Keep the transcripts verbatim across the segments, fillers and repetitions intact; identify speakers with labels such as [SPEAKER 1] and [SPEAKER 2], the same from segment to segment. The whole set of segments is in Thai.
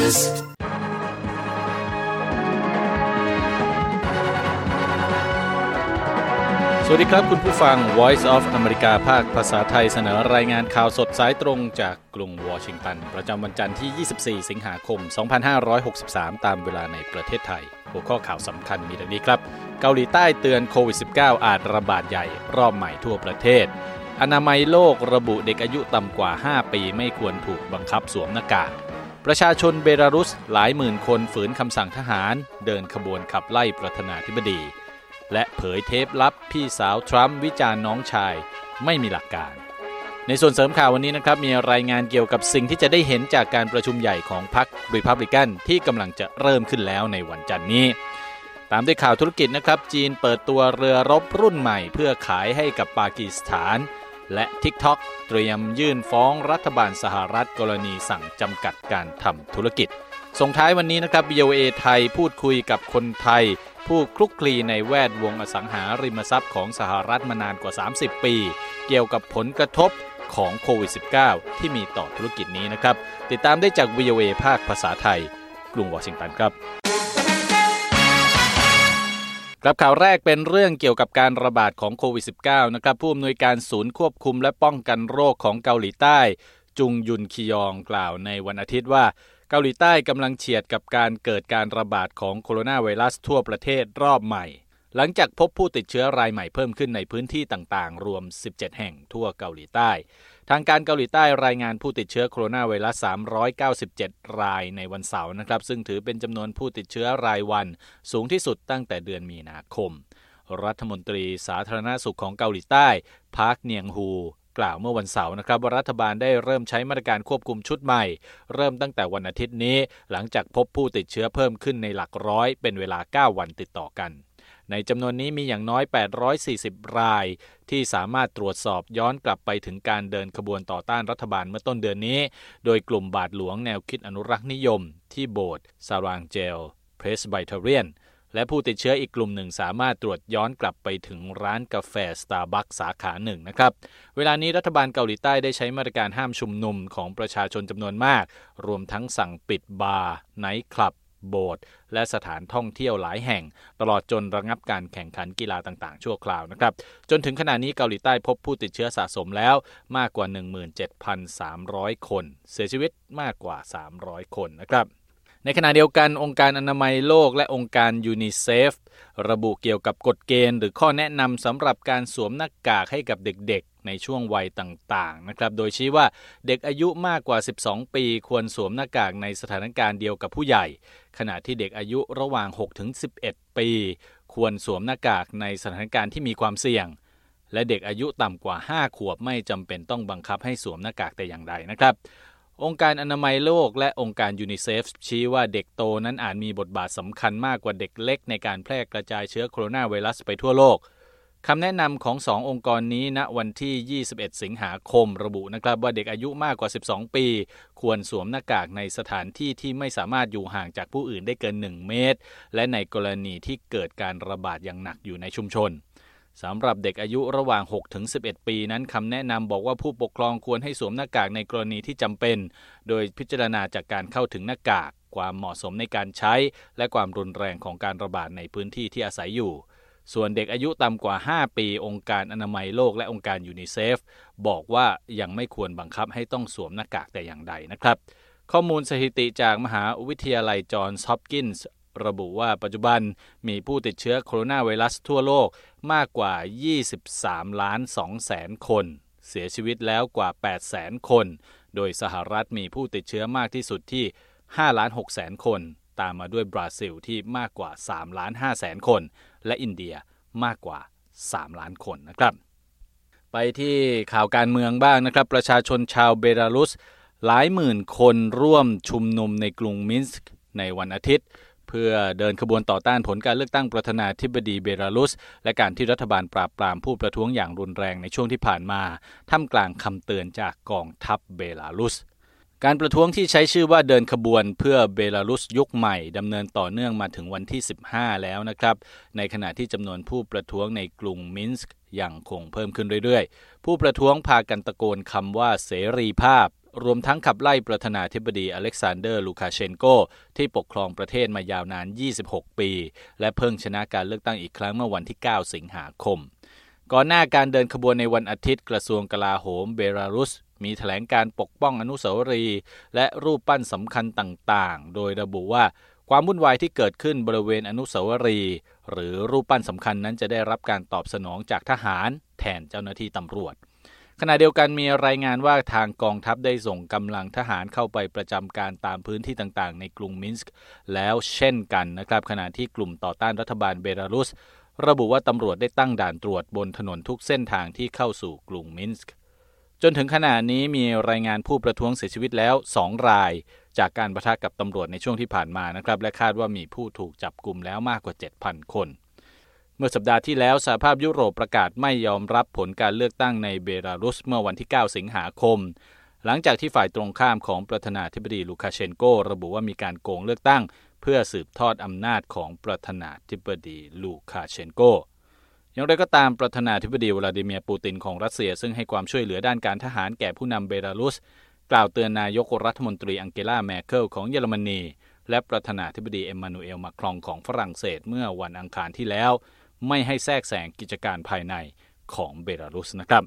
[SPEAKER 1] สวัสดีครับคุณผู้ฟัง Voice of America ภาคภาษาไทยเสนอรายงานข่าวสดสายตรงจากกรุงวอชิงตันประจำวันจันทร์ที่ ยี่สิบสี่ สิงหาคม สองพันห้าร้อยหกสิบสาม ตามเวลาในประเทศไทยหัวข้อข่าวสำคัญมีดังนี้ครับเกาหลีใต้เตือนโควิด สิบเก้า อาจระบาดใหญ่รอบใหม่ทั่วประเทศอนามัยโลกระบุเด็กอายุต่ำกว่า ห้า ปีไม่ควรถูกบังคับสวมหน้ากากประชาชนเบลารุสหลายหมื่นคนฝืนคำสั่งทหารเดินขบวนขับไล่ประธานาธิบดีและเผยเทปลับพี่สาวทรัมป์วิจารณ์น้องชายไม่มีหลักการในส่วนเสริมข่าววันนี้นะครับมีรายงานเกี่ยวกับสิ่งที่จะได้เห็นจากการประชุมใหญ่ของพรรครีพับลิกันที่กำลังจะเริ่มขึ้นแล้วในวันจันทร์นี้ตามด้วยข่าวธุรกิจนะครับจีนเปิดตัวเรือรบรุ่นใหม่เพื่อขายให้กับปากีสถานและ TikTok เตรียมยื่นฟ้องรัฐบาลสหรัฐกรณีสั่งจำกัดการทำธุรกิจส่งท้ายวันนี้นะครับ วี โอ เอ ไทยพูดคุยกับคนไทยผู้คลุกคลีในแวดวงอสังหาริมทรัพย์ของสหรัฐมานานกว่าสามสิบปีเกี่ยวกับผลกระทบของโควิด สิบเก้า ที่มีต่อธุรกิจนี้นะครับติดตามได้จาก วี โอ เอ ภาคภาษาไทยกรุงวอชิงตันครับครับข่าวแรกเป็นเรื่องเกี่ยวกับการระบาดของโควิด สิบเก้า นะครับผู้อำนวยการศูนย์ควบคุมและป้องกันโรคของเกาหลีใต้จุงยุนคิยองกล่าวในวันอาทิตย์ว่าเกาหลีใต้กำลังเฉียดกับการเกิดการระบาดของโคโรนาไวรัสทั่วประเทศรอบใหม่หลังจากพบผู้ติดเชื้อรายใหม่เพิ่มขึ้นในพื้นที่ต่างๆรวมสิบเจ็ดแห่งทั่วเกาหลีใต้ทางการเกาหลีใต้รายงานผู้ติดเชื้อโคโรนาไวรัสสามร้อยเก้าสิบเจ็ดรายในวันเสาร์นะครับซึ่งถือเป็นจำนวนผู้ติดเชื้อรายวันสูงที่สุดตั้งแต่เดือนมีนาคมรัฐมนตรีสาธารณสุขของเกาหลีใต้พาร์คเนียงฮูกล่าวเมื่อวันเสาร์นะครับว่ารัฐบาลได้เริ่มใช้มาตรการควบคุมชุดใหม่เริ่มตั้งแต่วันอาทิตย์นี้หลังจากพบผู้ติดเชื้อเพิ่มขึ้นในหลักร้อยเป็นเวลาเก้าวันติดต่อกันในจำนวนนี้มีอย่างน้อยแปดร้อยสี่สิบรายที่สามารถตรวจสอบย้อนกลับไปถึงการเดินขบวนต่อต้านรัฐบาลเมื่อต้นเดือนนี้โดยกลุ่มบาทหลวงแนวคิดอนุรักษ์นิยมที่โบสถ์ซารางเจลเพรสไบเทเรียนและผู้ติดเชื้ออีกกลุ่มหนึ่งสามารถตรวจย้อนกลับไปถึงร้านกาแฟ Starbucks สาขาหนึ่งนะครับเวลานี้รัฐบาลเกาหลีใต้ได้ใช้มาตรการห้ามชุมนุมของประชาชนจำนวนมากรวมทั้งสั่งปิดบาร์ไนท์คลับโบสถ์และสถานท่องเที่ยวหลายแห่งตลอดจนระงับการแข่งขันกีฬาต่างๆชั่วคราวนะครับจนถึงขณะนี้เกาหลีใต้พบผู้ติดเชื้อสะสมแล้วมากกว่า หนึ่งหมื่นเจ็ดพันสามร้อย คนเสียชีวิตมากกว่าสามร้อยคนนะครับในขณะเดียวกันองค์การอนามัยโลกและองค์การยูนิเซฟระบุเกี่ยวกับกฎเกณฑ์หรือข้อแนะนำสำหรับการสวมหน้ากากให้กับเด็กๆในช่วงวัยต่างๆนะครับโดยชี้ว่าเด็กอายุมากกว่าสิบสองปีควรสวมหน้ากากในสถานการณ์เดียวกับผู้ใหญ่ขณะที่เด็กอายุระหว่าง หกถึงสิบเอ็ด ปีควรสวมหน้ากากในสถานการณ์ที่มีความเสี่ยงและเด็กอายุต่ำกว่าห้าขวบไม่จำเป็นต้องบังคับให้สวมหน้ากากแต่อย่างใดนะครับองค์การอนามัยโลกและองค์การยูนิเซฟชี้ว่าเด็กโตนั้นอาจมีบทบาทสำคัญมากกว่าเด็กเล็กในการแพร่กระจายเชื้อโคโรนาไวรัสไปทั่วโลกคำแนะนำของสององค์กรนี้ณวันที่ยี่สิบเอ็ดสิงหาคมระบุนะครับว่าเด็กอายุมากกว่าสิบสองปีควรสวมหน้ากากในสถานที่ที่ไม่สามารถอยู่ห่างจากผู้อื่นได้เกินหนึ่งเมตรและในกรณีที่เกิดการระบาดอย่างหนักอยู่ในชุมชนสำหรับเด็กอายุระหว่าง หกถึงสิบเอ็ด ปีนั้นคำแนะนำบอกว่าผู้ปกครองควรให้สวมหน้ากากในกรณีที่จำเป็นโดยพิจารณาจากการเข้าถึงหน้ากากความเหมาะสมในการใช้และความรุนแรงของการระบาดในพื้นที่ที่อาศัยอยู่ส่วนเด็กอายุต่ำกว่าห้าปีองค์การอนามัยโลกและองค์การยูนิเซฟบอกว่ายังไม่ควรบังคับให้ต้องสวมหน้ากากแต่อย่างใดนะครับข้อมูลสถิติจากมหาวิทยาลัยจอห์นส์ฮอปกินส์ระบุว่าปัจจุบันมีผู้ติดเชื้อโคโรนาไวรัสทั่วโลกมากกว่ายี่สิบสามล้านสองแสนคนเสียชีวิตแล้วกว่าแปดแสนคนโดยสหรัฐมีผู้ติดเชื้อมากที่สุดที่ห้าล้านหกแสนคนตามมาด้วยบราซิลที่มากกว่าสามล้านห้าแสนคนและอินเดียมากกว่าสามล้านคนนะครับไปที่ข่าวการเมืองบ้างนะครับประชาชนชาวเบลารุสหลายหมื่นคนร่วมชุมนุมในกรุงมินสก์ในวันอาทิตย์เพื่อเดินขบวนต่อต้านผลการเลือกตั้งประธานาธิบดีเบลารุสและการที่รัฐบาลปราบปรามผู้ประท้วงอย่างรุนแรงในช่วงที่ผ่านมาท่ามกลางคำเตือนจากกองทัพเบลารุสการประท้วงที่ใช้ชื่อว่าเดินขบวนเพื่อเบลารุสยุคใหม่ดำเนินต่อเนื่องมาถึงวันที่สิบห้าแล้วนะครับในขณะที่จำนวนผู้ประท้วงในกรุงมินสก์ยังคงเพิ่มขึ้นเรื่อยๆผู้ประท้วงพากันตะโกนคำว่าเสรีภาพรวมทั้งขับไล่ประธานาธิบดีอเล็กซานเดอร์ลูคาเชนโกที่ปกครองประเทศมายาวนานยี่สิบหกปีและเพิ่งชนะการเลือกตั้งอีกครั้งเมื่อวันที่เก้าสิงหาคมก่อนหน้าการเดินขบวนในวันอาทิตย์กระทรวงกลาโหมเบลารุสมีแถลงการปกป้องอนุสาวรีย์และรูปปั้นสำคัญต่างๆโดยระบุว่าความวุ่นวายที่เกิดขึ้นบริเวณอนุสาวรีย์หรือรูปปั้นสำคัญนั้นจะได้รับการตอบสนองจากทหารแทนเจ้าหน้าที่ตำรวจขณะเดียวกันมีรายงานว่าทางกองทัพได้ส่งกำลังทหารเข้าไปประจำการตามพื้นที่ต่างๆในกรุงมินสก์แล้วเช่นกันนะครับขณะที่กลุ่มต่อต้านรัฐบาลเบลารุสระบุว่าตำรวจได้ตั้งด่านตรวจบนถนนทุกเส้นทางที่เข้าสู่กรุงมินสก์จนถึงขณะนี้มีรายงานผู้ประท้วงเสียชีวิตแล้วสองรายจากการปะทะกับตำรวจในช่วงที่ผ่านมานะครับและคาดว่ามีผู้ถูกจับกุมแล้วมากกว่า เจ็ดพัน คนเมื่อสัปดาห์ที่แล้วสหภาพยุโรปประกาศไม่ยอมรับผลการเลือกตั้งในเบลารุสเมื่อวันที่เก้าสิงหาคมหลังจากที่ฝ่ายตรงข้ามของประธานาธิบดีลูคาเชนโกระบุว่ามีการโกงเลือกตั้งเพื่อสืบทอดอำนาจของประธานาธิบดีลูคาเชนโกอย่างไรก็ตามประธานาธิบดีวลาดิเมียร์ปูตินของรัสเซียซึ่งให้ความช่วยเหลือด้านการทหารแก่ผู้นำเบลารุสกล่าวเตือนนายกรัฐมนตรีอังเกลาแมร์เคิลของเยอรมนีและประธานาธิบดีเอ็มมานูเอลมาครองของฝรั่งเศสเมื่อวันอังคารที่แล้วไม่ให้แทรกแซงกิจการภายในของเบลารุสนะครับ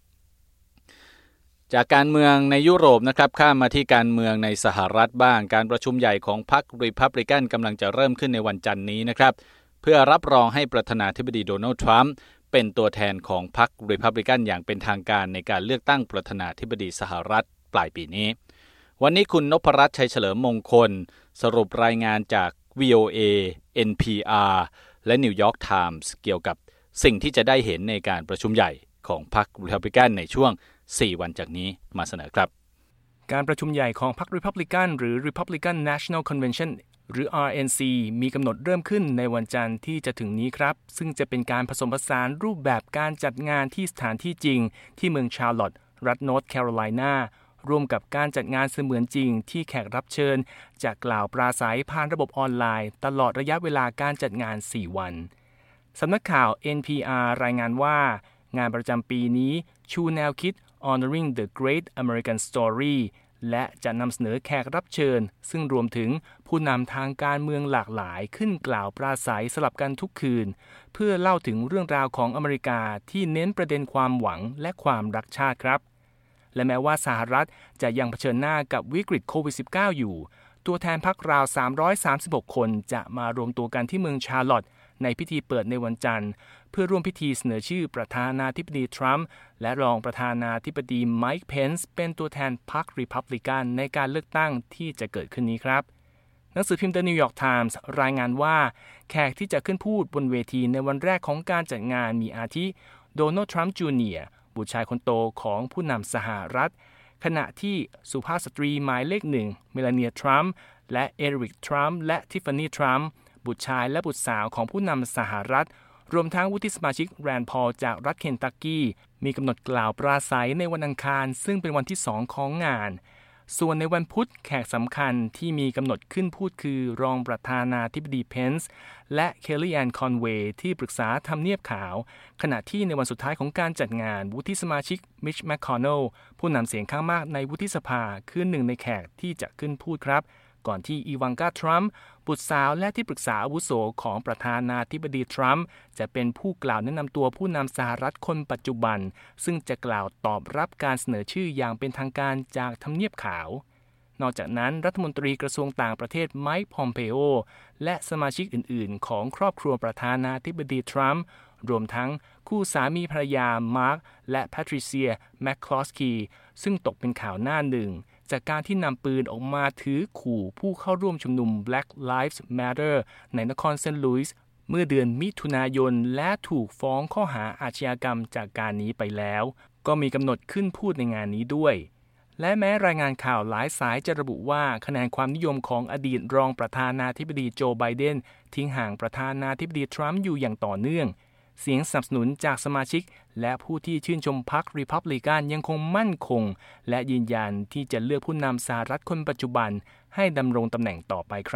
[SPEAKER 1] จากการเมืองในยุโรปนะครับข้ามมาที่การเมืองในสหรัฐบ้างการประชุมใหญ่ของพรรครีพับลิกันกำลังจะเริ่มขึ้นในวันจันทร์นี้นะครับเพื่อรับรองให้ประธานาธิบดีโดนัลด์ทรัมป์เป็นตัวแทนของพรรครีพับลิกันอย่างเป็นทางการในการเลือกตั้งประธานาธิบดีสหรัฐปลายปีนี้วันนี้คุณนพรัตน์ชัยเฉลิมมงคลสรุปรายงานจาก วี โอ เอ เอ็น พี อาร์ และ New York Times เกี่ยวกับสิ่งที่จะได้เห็นในการประชุมใหญ่ของพรรครีพับลิกันในช่วงสี่วันจากนี้มาเสนอครับ
[SPEAKER 2] การประชุมใหญ่ของพรรครีพับลิกันหรือ Republican National Convention หรือ อาร์ เอ็น ซี มีกำหนดเริ่มขึ้นในวันจันทร์ที่จะถึงนี้ครับซึ่งจะเป็นการผสมผสานรูปแบบการจัดงานที่สถานที่จริงที่เมืองชาร์ลอตต์รัฐนอร์ทแคโรไลนาร่วมกับการจัดงานเสมือนจริงที่แขกรับเชิญจะกล่าวปราศัยผ่านระบบออนไลน์ตลอดระยะเวลาการจัดงานสี่วันสำนักข่าว เอ็น พี อาร์ รายงานว่างานประจำปีนี้ชูแนวคิด Honoring the Great American Story และจะนำเสนอแขกรับเชิญซึ่งรวมถึงผู้นำทางการเมืองหลากหลายขึ้นกล่าวปราศัยสลับกันทุกคืนเพื่อเล่าถึงเรื่องราวของอเมริกาที่เน้นประเด็นความหวังและความรักชาติครับและแม้ว่าสหรัฐจะยังเผชิญหน้ากับวิกฤตโควิด สิบเก้า อยู่ตัวแทนพรรคราวสามร้อยสามสิบหกคนจะมารวมตัวกันที่เมืองชาร์ลอตต์ในพิธีเปิดในวันจันทร์เพื่อร่วมพิธีเสนอชื่อประธานาธิบดีทรัมป์และรองประธานาธิบดีไมค์เพนซ์เป็นตัวแทนพรรครีพับลิกันในการเลือกตั้งที่จะเกิดขึ้นนี้ครับหนังสือพิมพ์ The New York Times รายงานว่าแขกที่จะขึ้นพูดบนเวทีในวันแรกของการจัดงานมีอาทิโดนัลด์ทรัมป์จูเนียร์บุตรชายคนโตของผู้นำสหรัฐขณะที่สุภาพสตรีหมายเลขหนึ่งเมลาเนียทรัมป์และเอริกทรัมป์และทิฟฟานี่ทรัมป์บุตรชายและบุตรสาวของผู้นำสหรัฐรวมทั้งวุฒิสมาชิกแรนด์พอลจากรัฐเคนตักกี้มีกำหนดกล่าวปราศัยในวันอังคารซึ่งเป็นวันที่สองของงานส่วนในวันพุธแขกสำคัญที่มีกำหนดขึ้นพูดคือรองประธานาธิบดีเพนซ์และเคลลี่แอนคอนเวย์ที่ปรึกษาทำเนียบขาวขณะที่ในวันสุดท้ายของการจัดงานวุฒิสมาชิกมิชแมคคอนเนลผู้นำเสียงข้างมากในวุฒิสภาคือหนึ่งในแขกที่จะขึ้นพูดครับก่อนที่อีวานกาทรัมป์บุตรสาวและที่ปรึกษาอาวุโสของประธานาธิบดีทรัมป์จะเป็นผู้กล่าวแนะนำตัวผู้นำสหรัฐคนปัจจุบันซึ่งจะกล่าวตอบรับการเสนอชื่ออย่างเป็นทางการจากทำเนียบขาวนอกจากนั้นรัฐมนตรีกระทรวงต่างประเทศไมค์พอมเปโอและสมาชิกอื่นๆของครอบครัวประธานาธิบดีทรัมป์รวมทั้งคู่สามีภรรยามาร์คและแพทริเซียแมคคลอสกีซึ่งตกเป็นข่าวหน้าหนึ่งจากการที่นำปืนออกมาถือขู่ผู้เข้าร่วมชุมนุม Black Lives Matter ในนครเซนต์หลุยส์เมื่อเดือนมิถุนายนและถูกฟ้องข้อหาอาชญากรรมจากการนี้ไปแล้วก็มีกำหนดขึ้นพูดในงานนี้ด้วยและแม้รายงานข่าวหลายสายจะระบุว่าคะแนนความนิยมของอดีตรองประธานาธิบดีโจไบเดนทิ้งห่างประธานาธิบดีทรัมป์อยู่อย่างต่อเนื่องเสียงสนับสนุนจากสมาชิกและผู้ที่ชื่นชมพรรครีพับลิกันยังคงมั่นคงและยืนยันที่จะเลือกผู้นำสหรัฐคนปัจจุบันให้ดำรงตำแหน่งต่อไปครับ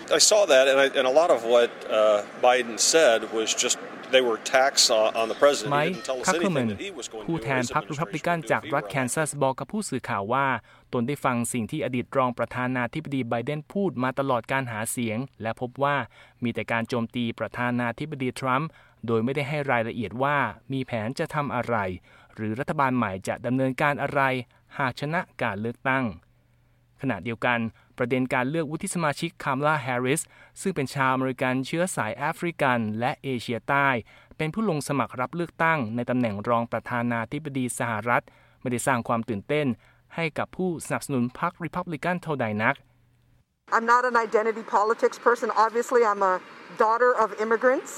[SPEAKER 3] I saw that, and, I, and a lot of what uh, Biden said was just they were attacks on the president.
[SPEAKER 2] ไมค์คัคเคอร์แมนผู้แทนพรรครีพับลิกันจากรัฐแคนซัสบอกกับผู้สื่อข่าวว่าตนได้ฟังสิ่งที่อดีตรองประธานาธิบดีไบเดนพูดมาตลอดการหาเสียงและพบว่ามีแต่การโจมตีประธานาธิบดีทรัมป์โดยไม่ได้ให้รายละเอียดว่ามีแผนจะทำอะไรหรือรัฐบาลใหม่จะดำเนินการอะไรหากชนะการเลือกตั้งขณะเดียวกันประเด็นการเลือกวุฒิสมาชิกคามาลาแฮร์ริสซึ่งเป็นชาวอเมริกันเชื้อสายแอฟริกันและเอเชียใต้เป็นผู้ลงสมัครรับเลือกตั้งในตำแหน่งรองประธานาธิบดีสหรัฐไม่ได้สร้างความตื่นเต้นให้กับผู้สนับสนุนพรรครีพับลิกันเท่าใดนัก
[SPEAKER 4] I'm not an identity politics person. Obviously, I'm a daughter of immigrants.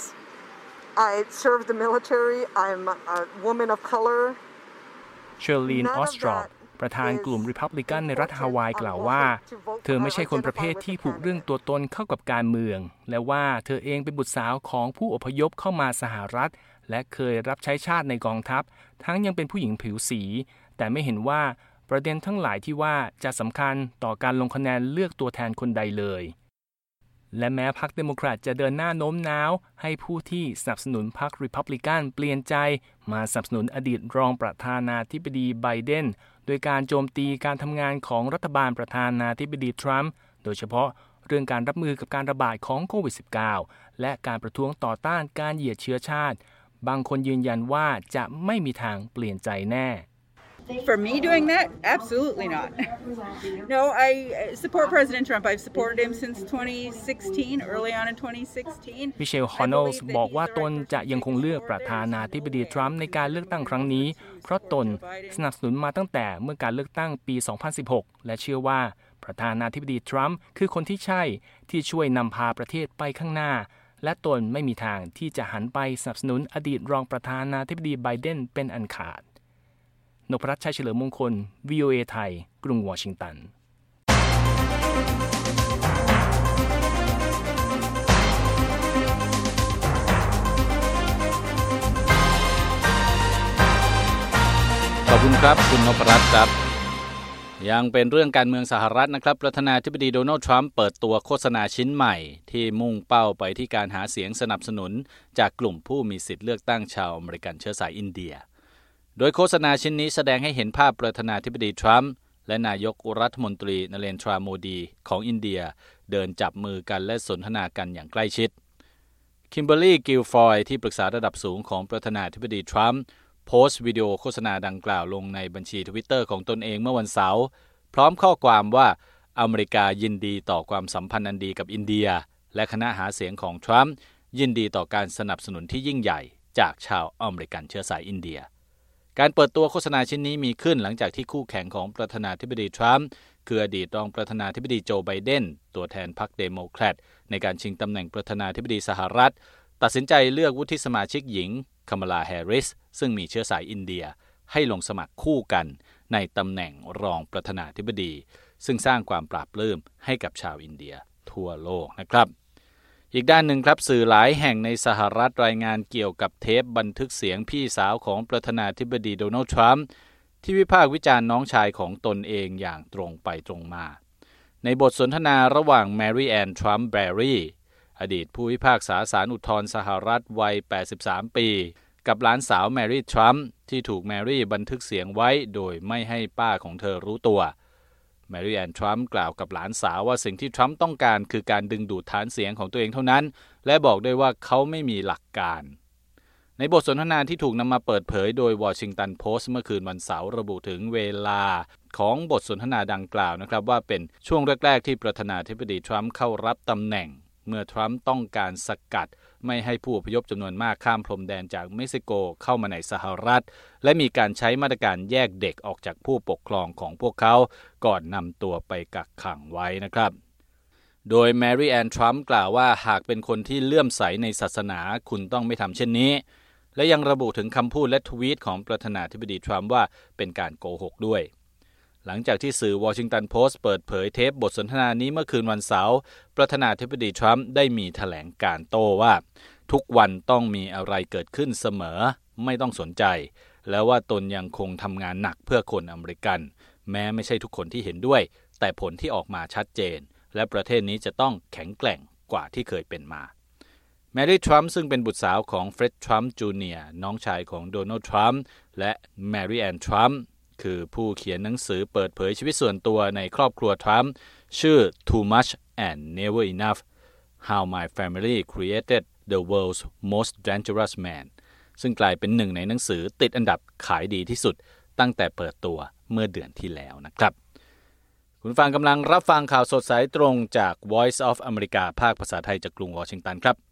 [SPEAKER 4] I served the military. I'm a woman of color.
[SPEAKER 2] Shirlene Ostrov ประธานกลุ่มริพับลิกันในรัฐฮาวายกล่าวว่าเธอไม่ใช่คนประเภทที่ผูกเรื่องตัวตนเข้ากับการเมืองและว่าเธอเองเป็นบุตรสาวของผู้อพยพเข้ามาสหรัฐและเคยรับใช้ชาติในกองทัพทั้งยังเป็นผู้หญิงผิวสีแต่ไม่เห็นว่าประเด็นทั้งหลายที่ว่าจะสำคัญต่อการลงคะแนนเลือกตัวแทนคนใดเลยและแม้พรรคเดโมแครตจะเดินหน้าโน้มน้าวให้ผู้ที่สนับสนุนพรรครีพับลิกันเปลี่ยนใจมาสนับสนุนอดีตรองประธานาธิบดีไบเดนโดยการโจมตีการทำงานของรัฐบาลประธานาธิบดีทรัมป์โดยเฉพาะเรื่องการรับมือกับการระบาดของโควิด สิบเก้า และการประท้วงต่อต้านการเหยียดเชื้อชาติบางคนยืนยันว่าจะไม่มีทางเปลี่ยนใจแน่
[SPEAKER 5] For me doing that? Absolutely not. No, I support President Trump. I've supported him since twenty sixteen, early on in twenty sixteen.
[SPEAKER 2] มิเชล ฮอนนอลส์บอกว่าตนจะยังคงเลือกประธานาธิบดีทรัมป์ในการเลือกตั้งครั้งนี้เพราะตนสนับสนุนมาตั้งแต่เมื่อการเลือกตั้งปี สองพันสิบหก และเชื่อว่าประธานาธิบดีทรัมป์คือคนที่ใช่ที่ช่วยนำพาประเทศไปข้างหน้าและตนไม่มีทางที่จะหันไปสนับสนุนอดีตรองประธานาธิบดีไบเดนเป็นอันขาดนพรัตน์ ชัยเฉลิมมงคล วี โอ เอ ไทยกรุงวอชิงตัน
[SPEAKER 1] ขอบคุณครับคุณนพรัตน์ครับยังเป็นเรื่องการเมืองสหรัฐนะครับประธานาธิบดีโดนัลด์ทรัมป์เปิดตัวโฆษณาชิ้นใหม่ที่มุ่งเป้าไปที่การหาเสียงสนับสนุนจากกลุ่มผู้มีสิทธิ์เลือกตั้งชาวอเมริกันเชื้อสายอินเดียโดยโฆษณาชิ้นนี้แสดงให้เห็นภาพประธานาธิบดีทรัมป์และนายกรัฐมนตรีนเรนทราโมดีของอินเดียเดินจับมือกันและสนทนากันอย่างใกล้ชิดคิมเบอร์รี่กิลฟอยที่ปรึกษาระดับสูงของประธานาธิบดีทรัมป์โพสต์วิดีโอโฆษณาดังกล่าวลงในบัญชี Twitter ของตนเองเมื่อวันเสาร์พร้อมข้อความว่าอเมริกายินดีต่อความสัมพันธ์อันดีกับอินเดียและคณะหาเสียงของทรัมป์ยินดีต่อการสนับสนุนที่ยิ่งใหญ่จากชาวอเมริกันเชื้อสายอินเดียการเปิดตัวโฆษณาชิ้นนี้มีขึ้นหลังจากที่คู่แข่งของประธานาธิบดีทรัมป์คืออดีตรองประธานาธิบดีโจไบเดนตัวแทนพรรคเดโมแครตในการชิงตำแหน่งประธานาธิบดีสหรัฐตัดสินใจเลือกวุฒิสมาชิกหญิงคามาลาแฮร์ริสซึ่งมีเชื้อสายอินเดียให้ลงสมัครคู่กันในตำแหน่งรองประธานาธิบดีซึ่งสร้างความปราบปลื้มให้กับชาวอินเดียทั่วโลกนะครับอีกด้านหนึ่งครับสื่อหลายแห่งในสหรัฐรายงานเกี่ยวกับเทปบันทึกเสียงพี่สาวของประธานาธิบดีโดนัลด์ทรัมป์ที่วิพากษ์วิจารณ์น้องชายของตนเองอย่างตรงไปตรงมาในบทสนทนาระหว่างแมรี่แอนทรัมป์แบรี่อดีตผู้พิพากษาศาลอุทธรณ์สหรัฐวัยแปดสิบสามปีกับหลานสาวแมรี่ทรัมป์ที่ถูกแมรี่บันทึกเสียงไว้โดยไม่ให้ป้าของเธอรู้ตัวแมรี่แอนทรัมป์กล่าวกับหลานสาวว่าสิ่งที่ทรัมป์ต้องการคือการดึงดูดฐานเสียงของตัวเองเท่านั้นและบอกด้วยว่าเขาไม่มีหลักการในบทสนทนาที่ถูกนำมาเปิดเผยโดยวอชิงตันโพสต์เมื่อคืนวันเสาร์ระบุถึงเวลาของบทสนทนาดังกล่าวนะครับว่าเป็นช่วงแรกๆที่ประธานาธิบดีทรัมป์เข้ารับตำแหน่งเมื่อทรัมป์ต้องการสกัดไม่ให้ผู้อพยพจำนวนมากข้ามพรมแดนจากเม็กซิโกเข้ามาในสหรัฐและมีการใช้มาตรการแยกเด็กออกจากผู้ปกครองของพวกเขาก่อนนำตัวไปกักขังไว้นะครับโดยแมรี่แอนทรัมป์กล่าวว่าหากเป็นคนที่เลื่อมใสในศาสนาคุณต้องไม่ทำเช่นนี้และยังระบุถึงคำพูดและทวีตของประธานาธิบดีทรัมป์ว่าเป็นการโกหกด้วยหลังจากที่สื่อวอชิงตันโพสต์เปิดเผยเทปบทสนทนานี้เมื่อคืนวันเสาร์ประธานาธิบดีทรัมป์ได้มีแถลงการโต้ว่าทุกวันต้องมีอะไรเกิดขึ้นเสมอไม่ต้องสนใจแล้วว่าตนยังคงทำงานหนักเพื่อคนอเมริกันแม้ไม่ใช่ทุกคนที่เห็นด้วยแต่ผลที่ออกมาชัดเจนและประเทศนี้จะต้องแข็งแกร่งกว่าที่เคยเป็นมาแมรี่ทรัมป์ซึ่งเป็นบุตรสาวของเฟร็ดทรัมป์จูเนียร์น้องชายของโดนัลด์ทรัมป์และแมรี่แอนทรัมป์คือผู้เขียนหนังสือเปิดเผยชีวิตส่วนตัวในครอบครัวทรัมป์ชื่อ Too Much and Never Enough How My Family Created the World's Most Dangerous Man ซึ่งกลายเป็นหนึ่งในหนังสือติดอันดับขายดีที่สุดตั้งแต่เปิดตัวเมื่อเดือนที่แล้วนะครับคุณฟังกำลังรับฟังข่าวสดสายตรงจาก Voice of America ภาคภาษาไทยจากกรุงวอชิงตันครับ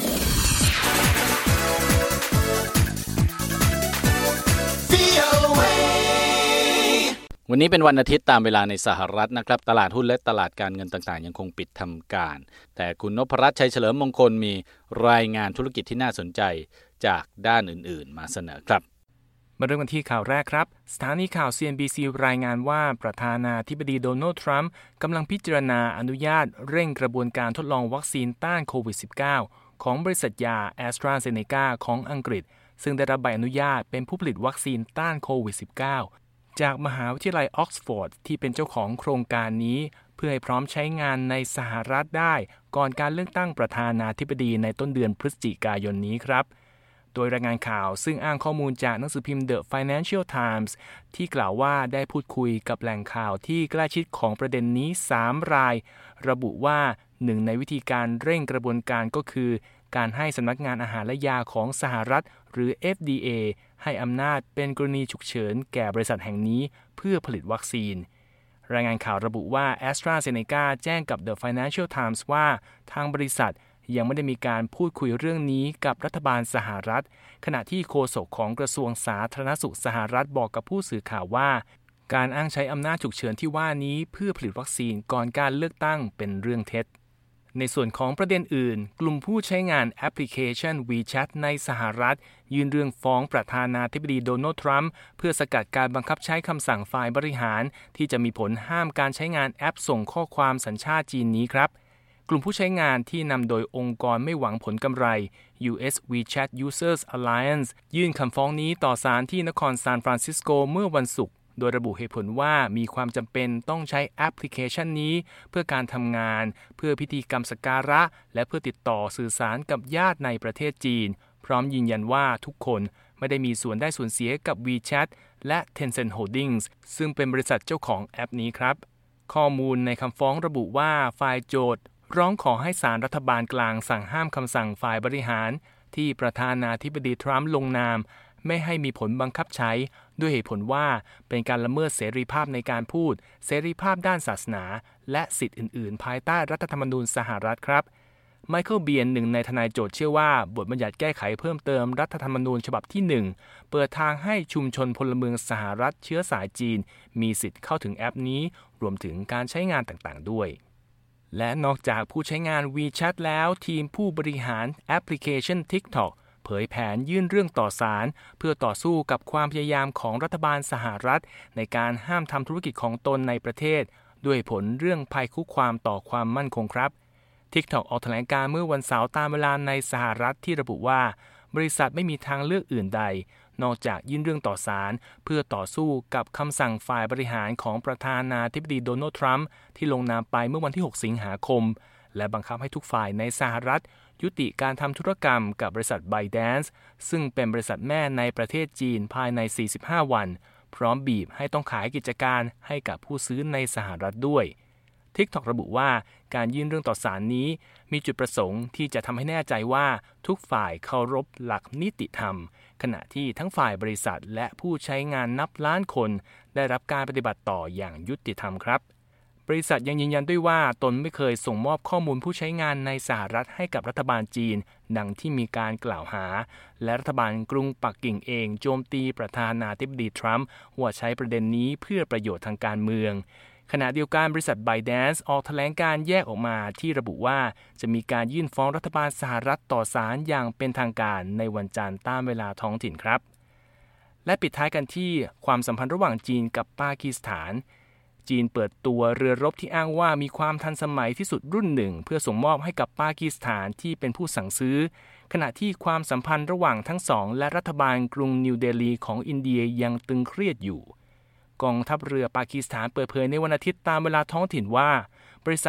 [SPEAKER 1] วันนี้เป็นวันอาทิตย์ตามเวลาในสหรัฐนะครับตลาดหุ้นและตลาดการเงินต่างๆยังคงปิดทำการแต่คุณนพรัตน์ชัยเฉลิมมงคลมีรายงานธุรกิจที่น่าสนใจจากด้านอื่นๆมาเสนอครับ
[SPEAKER 2] มาเริ่มกันที่ข่าวแรกครับสถานีข่าว ซี เอ็น บี ซี รายงานว่าประธานาธิบดีโดนัลด์ทรัมป์กำลังพิจารณาอนุญาตเร่งกระบวนการทดลองวัคซีนต้านโควิด สิบเก้า ของบริษัทยา AstraZeneca ของอังกฤษซึ่งได้รับใบอนุญาตเป็นผู้ผลิตวัคซีนต้านโควิด สิบเก้าจากมหาวิทยาลัยออกซฟอร์ดที่เป็นเจ้าของโครงการนี้เพื่อให้พร้อมใช้งานในสหรัฐได้ก่อนการเลือกตั้งประธานาธิบดีในต้นเดือนพฤศจิกายนนี้ครับโดยรายงานข่าวซึ่งอ้างข้อมูลจากหนังสือพิมพ์ The Financial Times ที่กล่าวว่าได้พูดคุยกับแหล่งข่าวที่ใกล้ชิดของประเด็นนี้สามรายระบุว่าหนึ่งในวิธีการเร่งกระบวนการก็คือการให้สำนักงานอาหารและยาของสหรัฐหรือ เอฟ ดี เอ ให้อำนาจเป็นกรณีฉุกเฉินแก่บริษัทแห่งนี้เพื่อผลิตวัคซีนรายงานข่าวระบุว่า AstraZeneca แจ้งกับ The Financial Times ว่าทางบริษัทยังไม่ได้มีการพูดคุยเรื่องนี้กับรัฐบาลสหรัฐขณะที่โฆษกของกระทรวงสาธารณสุขสหรัฐบอกกับผู้สื่อข่าวว่าการอ้างใช้อำนาจฉุกเฉินที่ว่านี้เพื่อผลิตวัคซีนก่อนการเลือกตั้งเป็นเรื่องเท็จในส่วนของประเด็นอื่นกลุ่มผู้ใช้งานแอปพลิเคชัน WeChat ในสหรัฐยื่นเรื่องฟ้องประธานาธิบดีโดนัลด์ทรัมป์เพื่อสกัดการบังคับใช้คำสั่งฝ่ายบริหารที่จะมีผลห้ามการใช้งานแอปส่งข้อความสัญชาติจีนนี้ครับกลุ่มผู้ใช้งานที่นำโดยองค์กรไม่หวังผลกำไร ยู เอส WeChat Users Alliance ยื่นคำฟ้องนี้ต่อศาลที่นครซานฟรานซิสโกเมื่อวันศุกร์โดยระบุเหตุผลว่ามีความจำเป็นต้องใช้แอปพลิเคชันนี้เพื่อการทำงานเพื่อพิธีกรรมสักการะและเพื่อติดต่อสื่อสารกับญาติในประเทศจีนพร้อมยืนยันว่าทุกคนไม่ได้มีส่วนได้ส่วนเสียกับ WeChat และ Tencent Holdings ซึ่งเป็นบริษัทเจ้าของแอปนี้ครับข้อมูลในคำฟ้องระบุว่าฝ่ายโจทก์ร้องขอให้ศาลรัฐบาลกลางสั่งห้ามคำสั่งฝ่ายบริหารที่ประธานาธิบดีทรัมป์ลงนามไม่ให้มีผลบังคับใช้ด้วยเหตุผลว่าเป็นการละเมิดเสรีภาพในการพูดเสรีภาพด้านศาสนาและสิทธิอื่นๆภายใต้รัฐธรรมนูญสหรัฐครับไมเคิลเบียนหนึ่งในทนายโจทก์เชื่อว่าบทบัญญัติแก้ไขเพิ่มเติมรัฐธรรมนูญฉบับที่หนึ่งเปิดทางให้ชุมชนพลเมืองสหรัฐเชื้อสายจีนมีสิทธิ์เข้าถึงแอปนี้รวมถึงการใช้งานต่างๆด้วยและนอกจากผู้ใช้งาน WeChat แล้วทีมผู้บริหารแอปพลิเคชัน TikTok เผยแผนยื่นเรื่องต่อศาลเพื่อต่อสู้กับความพยายามของรัฐบาลสหรัฐในการห้ามทำธุรกิจของตนในประเทศด้วยผลเรื่องภัยคุกคามต่อความมั่นคงครับ TikTok ออกแถลงการเมื่อวันเสาร์ตามเวลาในสหรัฐที่ระบุว่าบริษัทไม่มีทางเลือกอื่นใดนอกจากยื่นเรื่องต่อศาลเพื่อต่อสู้กับคำสั่งฝ่ายบริหารของประธานาธิบดีโดนัลด์ทรัมป์ที่ลงนามไปเมื่อวันที่หกสิงหาคมและบังคับให้ทุกฝ่ายในสหรัฐยุติการทำธุรกรรมกับบริษัท ByteDance ซึ่งเป็นบริษัทแม่ในประเทศจีนภายในสี่สิบห้าวันพร้อมบีบให้ต้องขายกิจการให้กับผู้ซื้อในสหรัฐด้วย TikTok ระบุว่าการยื่นเรื่องต่อศาลนี้มีจุดประสงค์ที่จะทำให้แน่ใจว่าทุกฝ่ายเคารพหลักนิติธรรมขณะที่ทั้งฝ่ายบริษัทและผู้ใช้งานนับล้านคนได้รับการปฏิบัติต่ออย่างยุติธรรมครับบริษัทยังยืนยันด้วยว่าตนไม่เคยส่งมอบข้อมูลผู้ใช้งานในสหรัฐให้กับรัฐบาลจีนดังที่มีการกล่าวหาและรัฐบาลกรุงปักกิ่งเองโจมตีประธานาธิบดีทรัมป์ว่าใช้ประเด็นนี้เพื่อประโยชน์ทางการเมืองขณะเดียวกันบริษัท ByteDance ออกแถลงการแยกออกมาที่ระบุว่าจะมีการยื่นฟ้องรัฐบาลสหรัฐต่อศาลอย่างเป็นทางการในวันจันทร์ตามเวลาท้องถิ่นครับและปิดท้ายกันที่ความสัมพันธ์ระหว่างจีนกับปากีสถานจีนเปิดตัวเรือรบที่อ้างว่ามีความทันสมัยที่สุดรุ่นหนึ่งเพื่อส่งมอบให้กับปากีสถานที่เป็นผู้สั่งซื้อขณะที่ความสัมพันธ์ระหว่างทั้งสองและรัฐบาลกรุงนิวเดลีของอินเดียยังตึงเครียดอยู่กองทัพเรือปากีสถานเปิดเผยในวันอาทิตย์ตามเวลาท้องถิ่นว่าบริษัท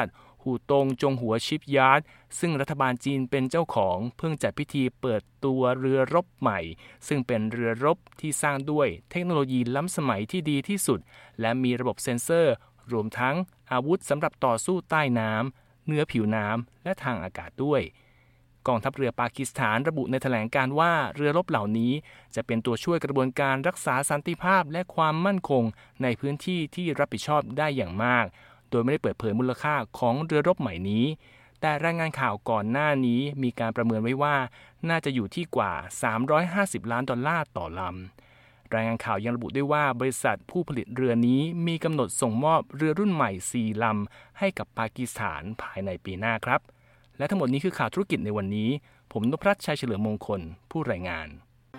[SPEAKER 2] หูตงจงหัวชิปยาร์ดซึ่งรัฐบาลจีนเป็นเจ้าของเพิ่งจัดพิธีเปิดตัวเรือรบใหม่ซึ่งเป็นเรือรบที่สร้างด้วยเทคโนโลยีล้ำสมัยที่ดีที่สุดและมีระบบเซ็นเซอร์รวมทั้งอาวุธสำหรับต่อสู้ใต้น้ำเหนือผิวน้ำและทางอากาศด้วยกองทัพเรือปากีสถานระบุในแถลงการณ์ว่าเรือรบเหล่านี้จะเป็นตัวช่วยกระบวนการรักษาสันติภาพและความมั่นคงในพื้นที่ที่รับผิดชอบได้อย่างมากโดยไม่ได้เปิดเผยมูลค่าของเรือรบใหม่นี้แต่รายงานข่าวก่อนหน้านี้มีการประเมินไว้ว่าน่าจะอยู่ที่กว่าสามร้อยห้าสิบล้านดอลลาร์ต่อลำรายงานข่าวยังระบุด้วยว่าบริษัทผู้ผลิตเรือนี้มีกำหนดส่งมอบเรือรุ่นใหม่สี่ลำให้กับปากีสถานภายในปีหน้าครับและทั้งหมดนี้คือข่าวธุรกิจในวันนี้ผมนพรัตน์ชัยเฉลิมมงคลผู้รายงาน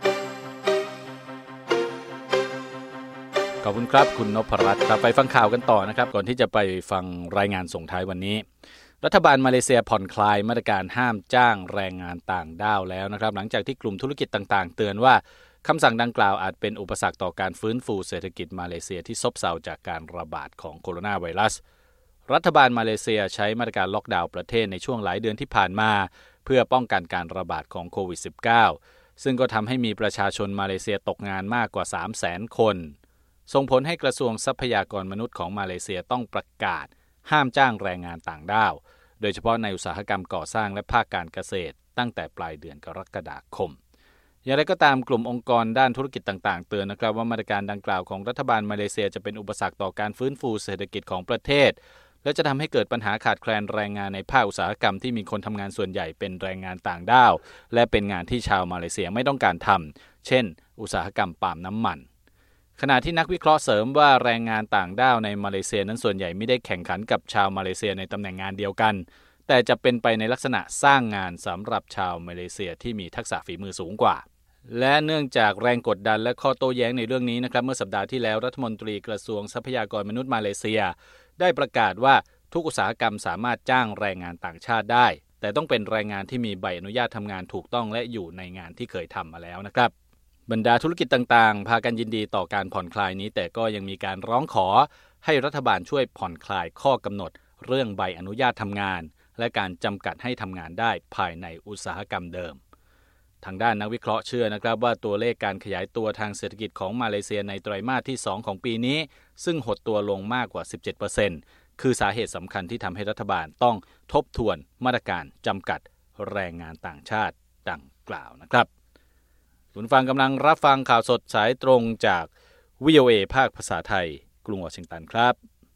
[SPEAKER 1] ขอบคุณครับคุณนพรัตน์ครับไปฟังข่าวกันต่อนะครับก่อนที่จะไปฟังรายงานส่งท้ายวันนี้รัฐบาลมาเลเซียผ่อนคลายมาตรการห้ามจ้างแรงงานต่างด้าวแล้วนะครับหลังจากที่กลุ่มธุรกิจต่างๆเตือนว่าคำสั่งดังกล่าวอาจเป็นอุปสรรคต่อการฟื้นฟูเศรษฐกิจมาเลเซียที่ซบเซาจากการระบาดของโคโรนาไวรัสรัฐบาลมาเลเซียใช้มาตรการล็อกดาวน์ประเทศในช่วงหลายเดือนที่ผ่านมาเพื่อป้องกันการระบาดของโควิด สิบเก้า ซึ่งก็ทำให้มีประชาชนมาเลเซียตกงานมากกว่า สามแสน คนส่งผลให้กระทรวงทรัพยากรมนุษย์ของมาเลเซียต้องประกาศห้ามจ้างแรงงานต่างด้าวโดยเฉพาะในอุตสาหกรรมก่อสร้างและภาคการเกษตรตั้งแต่ปลายเดือนกรกฎาคมอย่างไรก็ตามกลุ่มองค์กรด้านธุรกิจต่างๆเตือนนะครับว่ามาตรการดังกล่าวของรัฐบาลมาเลเซียจะเป็นอุปสรรคต่อการฟื้นฟูเศรษฐกิจของประเทศและจะทำให้เกิดปัญหาขาดแคลนแรงงานในภาคอุตสาหกรรมที่มีคนทำงานส่วนใหญ่เป็นแรงงานต่างด้าวและเป็นงานที่ชาวมาเลเซียไม่ต้องการทำเช่นอุตสาหกรรมปาล์มน้ำมันขณะที่นักวิเคราะห์เสริมว่าแรงงานต่างด้าวในมาเลเซียนั้นส่วนใหญ่ไม่ได้แข่งขันกับชาวมาเลเซียในตำแหน่งงานเดียวกันแต่จะเป็นไปในลักษณะสร้างงานสำหรับชาวมาเลเซียที่มีทักษะฝีมือสูงกว่าและเนื่องจากแรงกดดันและข้อโต้แย้งในเรื่องนี้นะครับเมื่อสัปดาห์ที่แล้วรัฐมนตรีกระทรวงทรัพยากรมนุษย์มาเลเซียได้ประกาศว่าทุกอุตสาหกรรมสามารถจ้างแรงงานต่างชาติได้แต่ต้องเป็นแรงงานที่มีใบอนุญาตทำงานถูกต้องและอยู่ในงานที่เคยทำมาแล้วนะครับบรรดาธุรกิจต่างๆพากันยินดีต่อการผ่อนคลายนี้แต่ก็ยังมีการร้องขอให้รัฐบาลช่วยผ่อนคลายข้อกำหนดเรื่องใบอนุญาตทำงานและการจำกัดให้ทำงานได้ภายในอุตสาหกรรมเดิมทางด้านนักวิเคราะห์เชื่อนะครับว่าตัวเลขการขยายตัวทางเศรษฐกิจของมาเลเซียในไตรมาสที่สองของปีนี้ซึ่งหดตัวลงมากกว่า สิบเจ็ดเปอร์เซ็นต์ คือสาเหตุสำคัญที่ทำให้รัฐบาลต้องทบทวนมาตรการจำกัดแรงงานต่างชาติดังกล่าวนะครับคุณฟังกำลังรับฟังข่าวสดสายตรงจาก วี โอ เอ ภาคภาษาไทยกรุงวอชิงตันครับ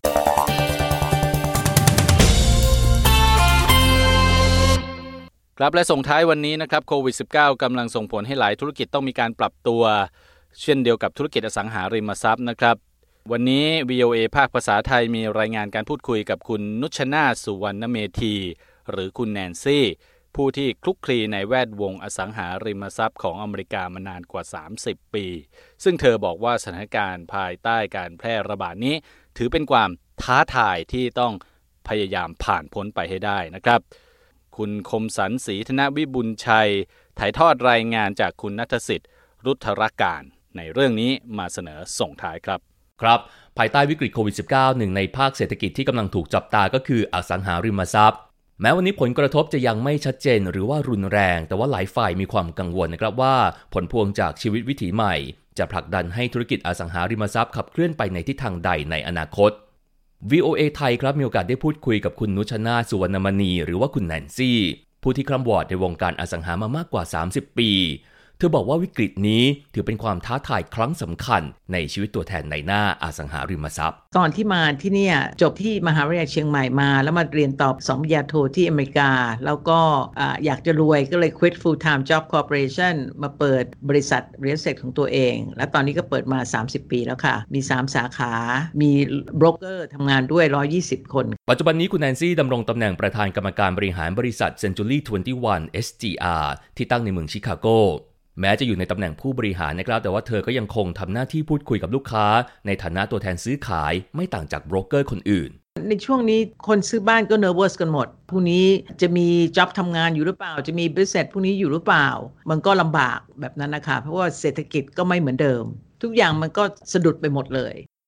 [SPEAKER 1] ครับและส่งท้ายวันนี้นะครับโควิด สิบเก้า กำลังส่งผลให้หลายธุรกิจต้องมีการปรับตัวเช่นเดียวกับธุรกิจอสังหาริมทรัพย์นะครับวันนี้ วี โอ เอ ภาคภาษาไทยมีรายงานการพูดคุยกับคุณนุชนาถ สุวรรณเมธีหรือคุณแนนซี่ผู้ที่คลุกคลีในแวดวงอสังหาริมทรัพย์ของอเมริกามานานกว่าสามสิบปีซึ่งเธอบอกว่าสถานการณ์ภายใต้การแพร่ระบาดนี้ถือเป็นความท้าทายที่ต้องพยายามผ่านพ้นไปให้ได้นะครับคุณคมสันต์ศรีธนวิบุญชัยถ่ายทอดรายงานจากคุณณัฐสิทธิ์รุทธรการในเรื่องนี้มาเสนอส่งท้ายครับ
[SPEAKER 6] ครับภายใต้วิกฤตโควิด สิบเก้า หนึ่งในภาคเศรษฐกิจที่กำลังถูกจับตาก็คืออสังหาริมทรัพย์แม้วันนี้ผลกระทบจะยังไม่ชัดเจนหรือว่ารุนแรงแต่ว่าหลายฝ่ายมีความกังวลนะครับว่าผลพวงจากชีวิตวิถีใหม่จะผลักดันให้ธุรกิจอสังหาริมทรัพย์ขับเคลื่อนไปในทิศทางใดในอนาคต วี โอ เอ ไทยครับมีโอกาสได้พูดคุยกับคุณนุชนาถ สุวรรณมณีหรือว่าคุณแนนซี่ผู้ที่คร่ำวอดในวงการอสังหามามากกว่าสามสิบปีเธอบอกว่าวิกฤตนี้ถือเป็นความท้าทายครั้งสำคัญในชีวิตตัวแทนในหน้าอสังหาริมทรัพย์
[SPEAKER 7] ตอนที่มาที่เนี่ยจบที่มหาวิทยาลัยเชียงใหม่มาแล้วมาเรียนต่อสองปริญญาโทที่อเมริกาแล้วก็อยากจะรวยก็เลย quit full time job corporation มาเปิดบริษัท real estate ของตัวเองและตอนนี้ก็เปิดมาสามสิบปีแล้วค่ะมีสามสาขามีโบรกเกอร์ทำงานด้วยหนึ่งร้อยยี่สิบคน
[SPEAKER 6] ปัจจุบันนี้คุณแนนซี่ดำรงตำแหน่งประธานกรรมการบริหารบริษัท Century ยี่สิบเอ็ด เอส จี อาร์ ที่ตั้งในเมืองชิคาโกแม้จะอยู่ในตำแหน่งผู้บริหารนะครับแต่ว่าเธอก็ยังคงทำหน้าที่พูดคุยกับลูกค้าในฐานะตัวแทนซื้อขายไม่ต่างจากโบรกเกอร์คนอื่น
[SPEAKER 7] ในช่วงนี้คนซื้อบ้านก็ nervous กันหมดพรุ่งนี้จะมี job ทำงานอยู่หรือเปล่าจะมี business พรุ่งนี้อยู่หรือเปล่ามันก็ลำบากแบบนั้นนะคะเพราะว่าเศรษฐกิจก็ไม่เหมือนเดิมทุกอย่างมันก็สะดุดไปหมดเลย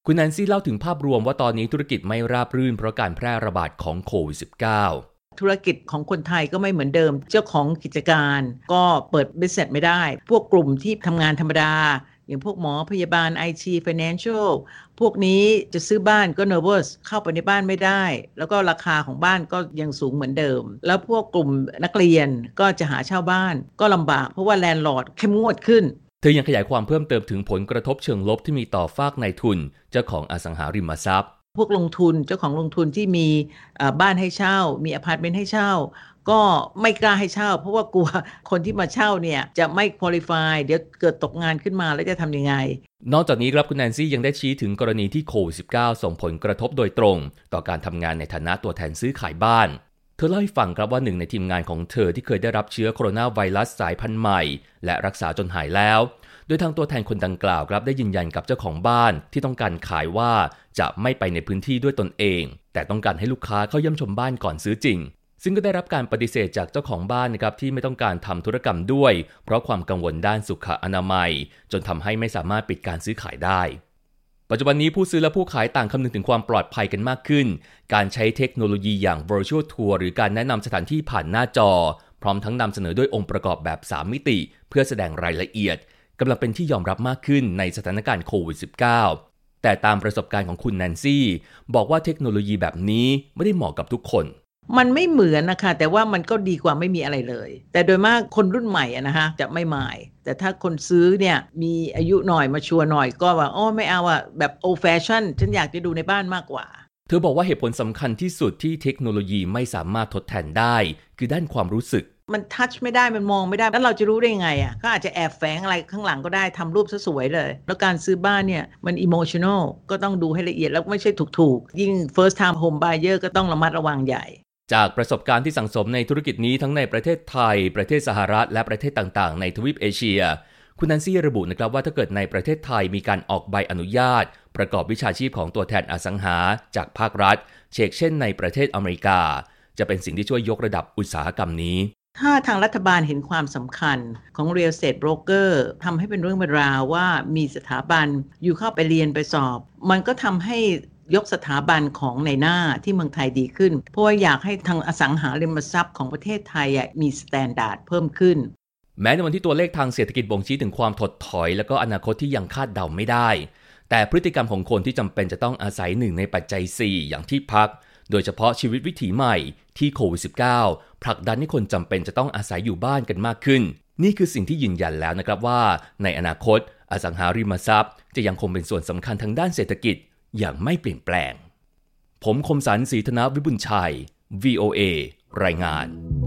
[SPEAKER 6] คุณแนนซี่เล่าถึงภาพรวมว่าตอนนี้ธุรกิจไม่ราบรื่นเพราะการแพร่ระบาดของโควิด สิบเก้า
[SPEAKER 7] ธุรกิจของคนไทยก็ไม่เหมือนเดิมเจ้าของกิจการก็เปิด business ไม่ได้พวกกลุ่มที่ทำงานธรรมดาอย่างพวกหมอพยาบาล ไอ ที Financial พวกนี้จะซื้อบ้านก็ nervous เข้าไปในบ้านไม่ได้แล้วก็ราคาของบ้านก็ยังสูงเหมือนเดิมแล้วพวกกลุ่มนักเรียนก็จะหาเช่าบ้านก็ลำบากเพราะว่าแลนด์ลอร์ดเข้มงวดขึ้น
[SPEAKER 6] เธอยังขยายความเพิ่มเติมถึงผลกระทบเชิงลบที่มีต่อฝากนายทุนเจ้าของอสังหาริมทรัพย์
[SPEAKER 7] พวกลงทุนเจ้าของลงทุนที่มีบ้านให้เช่ามีอพาร์ตเมนต์ให้เช่าก็ไม่กล้าให้เช่าเพราะว่ากลัวคนที่มาเช่าเนี่ยจะไม่คุริฟายเดี๋ยวเกิดตกงานขึ้นมาแล้วจะทำยังไง
[SPEAKER 6] นอกจากนี้ครับคุณแนนซี่ยังได้ชี้ถึงกรณีที่โควิด สิบเก้า ส่งผลกระทบโดยตรงต่อการทำงานในฐานะตัวแทนซื้อขายบ้านเธอเล่าให้ฟังครับว่าหนึ่งในทีมงานของเธอที่เคยได้รับเชื้อโคโรนาไวรัสสายพันธุ์ใหม่และรักษาจนหายแล้วโดยทางตัวแทนคนดังกล่าวครับได้ยืนยันกับเจ้าของบ้านที่ต้องการขายว่าจะไม่ไปในพื้นที่ด้วยตนเองแต่ต้องการให้ลูกค้าเข้าเยี่ยมชมบ้านก่อนซื้อจริงซึ่งก็ได้รับการปฏิเสธจากเจ้าของบ้านนะครับที่ไม่ต้องการทำธุรกรรมด้วยเพราะความกังวลด้านสุขอนามัยจนทำให้ไม่สามารถปิดการซื้อขายได้ปัจจุบันนี้ผู้ซื้อและผู้ขายต่างคำนึงถึงความปลอดภัยกันมากขึ้นการใช้เทคโนโลยีอย่าง virtual tour หรือการแนะนำสถานที่ผ่านหน้าจอพร้อมทั้งนำเสนอด้วยองค์ประกอบแบบสามมิติเพื่อแสดงรายละเอียดกำลังเป็นที่ยอมรับมากขึ้นในสถานการณ์โควิด สิบเก้า แต่ตามประสบการณ์ของคุณแนนซี่บอกว่าเทคโนโลยีแบบนี้ไม่ได้เหมาะกับทุกคน
[SPEAKER 7] มันไม่เหมือนนะคะแต่ว่ามันก็ดีกว่าไม่มีอะไรเลยแต่โดยมากคนรุ่นใหม่อะนะคะจะไม่หมายแต่ถ้าคนซื้อเนี่ยมีอายุหน่อยมาชัวร์หน่อยก็ว่าอ๋อไม่เอาอะแบบ old fashion ฉันอยากจะดูในบ้านมากกว่า
[SPEAKER 6] เธอบอกว่าเหตุผลสำคัญที่สุดที่เทคโนโลยีไม่สามารถทดแทนได้คือด้านความรู้สึก
[SPEAKER 7] มันทัชไม่ได้มันมองไม่ได้แล้วเราจะรู้ได้ยังไงอ่ะก็อาจจะแอบแฝงอะไรข้างหลังก็ได้ทำรูปสวยๆเลยแล้วการซื้อบ้านเนี่ยมันอิโมชันนอลก็ต้องดูให้ละเอียดแล้วไม่ใช่ถูกๆยิ่ง first time home buyer ก็ต้องระมัดระวังใหญ่
[SPEAKER 6] จากประสบการณ์ที่สั่งสมในธุรกิจนี้ทั้งในประเทศไทยประเทศสหรัฐและประเทศต่างๆในทวีปเอเชียคุณแนนซี่ระบุนะครับว่าถ้าเกิดในประเทศไทยมีการออกใบอนุญาตประกอบวิชาชีพของตัวแทนอสังหาจากภาครัฐเช่นเช่นในประเทศอเมริกาจะเป็นสิ่งที่ช่วยยกระดับอุตสาหกรรมนี้
[SPEAKER 7] ถ้าทางรัฐบาลเห็นความสำคัญของ Real Estate Broker ทำให้เป็นเรื่องเป็นราวว่ามีสถาบันอยู่เข้าไปเรียนไปสอบมันก็ทำให้ยกสถาบันของในหน้าที่เมืองไทยดีขึ้นเพราะว่าอยากให้ทางอสังหาริมทรัพย์ของประเทศไทยมีสแตนดาร์ดเพิ่มขึ้น
[SPEAKER 6] แม้ในวันที่ตัวเลขทางเศรษฐกิจบ่งชี้ถึงความถดถอยและก็อนาคตที่ยังคาดเดาไม่ได้แต่พฤติกรรมของคนที่จำเป็นจะต้องอาศัยหนึ่งในปัจจัยสี่อย่างที่พักโดยเฉพาะชีวิตวิถีใหม่ที่โควิด สิบเก้า ผลักดันให้คนจำเป็นจะต้องอาศัยอยู่บ้านกันมากขึ้นนี่คือสิ่งที่ยืนยันแล้วนะครับว่าในอนาคตอสังหาริมทรัพย์จะยังคงเป็นส่วนสำคัญทางด้านเศรษฐกิจอย่างไม่เปลี่ยนแปลงผมคมสันต์ ศรีธนวิบุญชัย วี โอ เอ รายงาน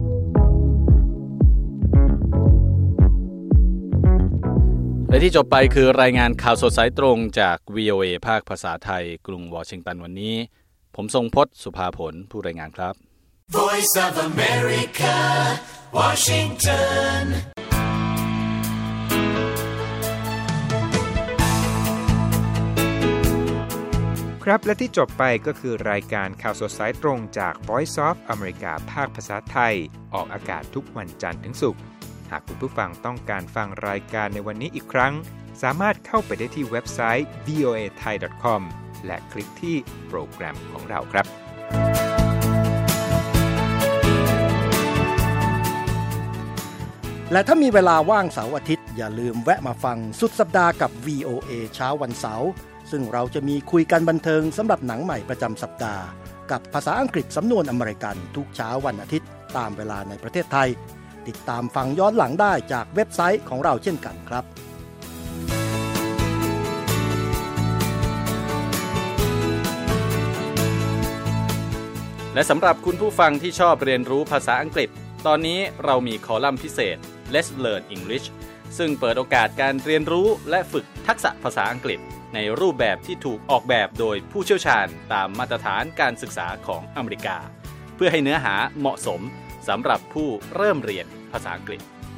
[SPEAKER 1] และที่จบไปคือรายงานข่าวสดสายตรงจาก วี โอ เอ ภาคภาษาไทยกรุงวอชิงตันวันนี้ผมทรงพจน์สุภาผลผู้รายงานครับ Voice of America Washington
[SPEAKER 8] ครับและที่จบไปก็คือรายการข่าวสดสายตรงจาก Voice of America ภาคภาษาไทยออกอากาศทุกวันจันทร์ถึงศุกร์หากคุณผู้ฟังต้องการฟังรายการในวันนี้อีกครั้งสามารถเข้าไปได้ที่เว็บไซต์ วี โอ เอ ไทย ดอท คอม และคลิกที่โปรแกรมของเราครับ
[SPEAKER 9] และถ้ามีเวลาว่างเสาร์อาทิตย์อย่าลืมแวะมาฟังสุดสัปดาห์กับ วี โอ เอ เช้าวันเสาร์ซึ่งเราจะมีคุยกันบันเทิงสำหรับหนังใหม่ประจำสัปดาห์กับภาษาอังกฤษสำนวนอเมริกันทุกเช้าวันอาทิตย์ตามเวลาในประเทศไทยติดตามฟังย้อนหลังได้จากเว็บไซต์ของเราเช่นกันครับ
[SPEAKER 1] และสำหรับคุณผู้ฟังที่ชอบเรียนรู้ภาษาอังกฤษตอนนี้เรามีคอลัมน์พิเศษ Let's Learn English ซึ่งเปิดโอกาสการเรียนรู้และฝึกทักษะภาษาอังกฤษในรูปแบบที่ถูกออกแบบโดยผู้เชี่ยวชาญตามมาตรฐานการศึกษาของอเมริกาเพื่อให้เนื้อหาเหมาะสมสำหรับผู้เริ่มเรียนภาษาอังกฤษ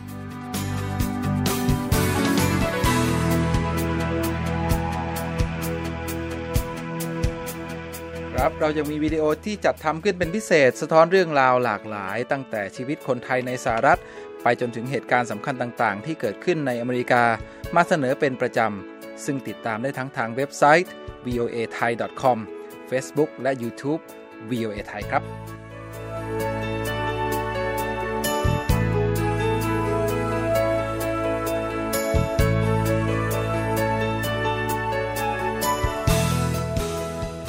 [SPEAKER 8] ครับเรายังมีวิดีโอที่จัดทำขึ้นเป็นพิเศษสะท้อนเรื่องราวหลากหลายตั้งแต่ชีวิตคนไทยในสหรัฐไปจนถึงเหตุการณ์สำคัญต่างๆที่เกิดขึ้นในอเมริกามาเสนอเป็นประจำซึ่งติดตามได้ทั้งทางเว็บไซต์
[SPEAKER 10] วี โอ เอ ไทย ดอท คอม Facebook และ YouTube วี โอ เอ ไทยครับ